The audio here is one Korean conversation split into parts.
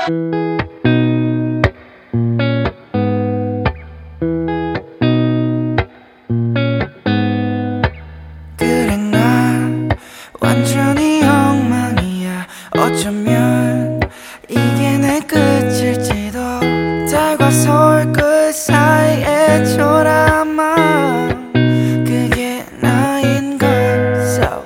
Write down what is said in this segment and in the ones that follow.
그래 난 완전히 엉망이야. 어쩌면 이게 내 끝일지도. 달과 서울 그 사이에 초라함만 그게 나인걸. So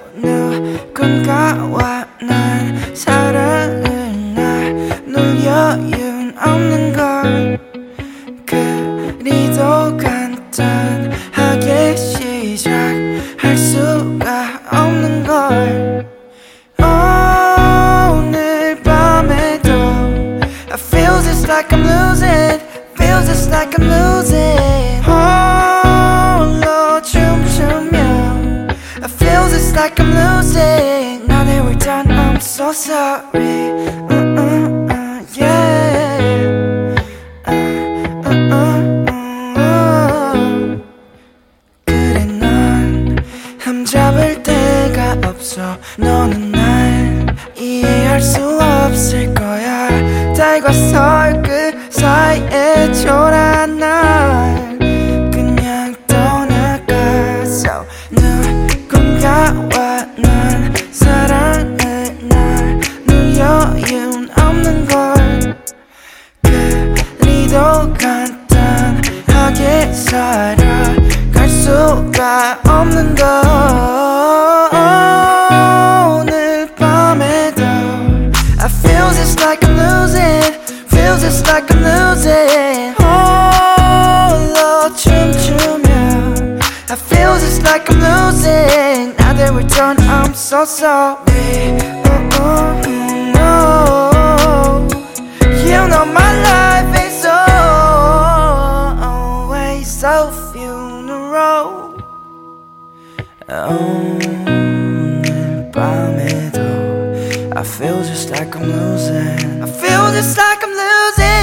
누군가와 난 사랑을 나눌 여유는 없는 걸. 그리도 간단하게 시작할 수가 없는 걸. 오늘 밤에도 I feel just like I'm losing, feel just like I'm losing. 홀로 춤추며 I feel just like I'm losing. Now that we're done I'm so sorry. Yeah. 그래 넌 흠잡을 데가 없어. 너는 날 이해할 수 없을 거야. 달과 서울 그 사이에 초라한 날 그냥 떠나갔어. 누군가와 난 사랑을 나눌 여유는 없는 걸. 그리도 간단하게 살아갈 수가 없는 걸. 오늘 밤에도 I feel just like I'm losing, feel just like I'm losing. 홀로 춤추며 I feel just like I'm losing. Now that we're done I'm so sorry. No. You know my life is always a funeral. 오늘 밤에도 I feel just like I'm losing, I feel just like I'm losing.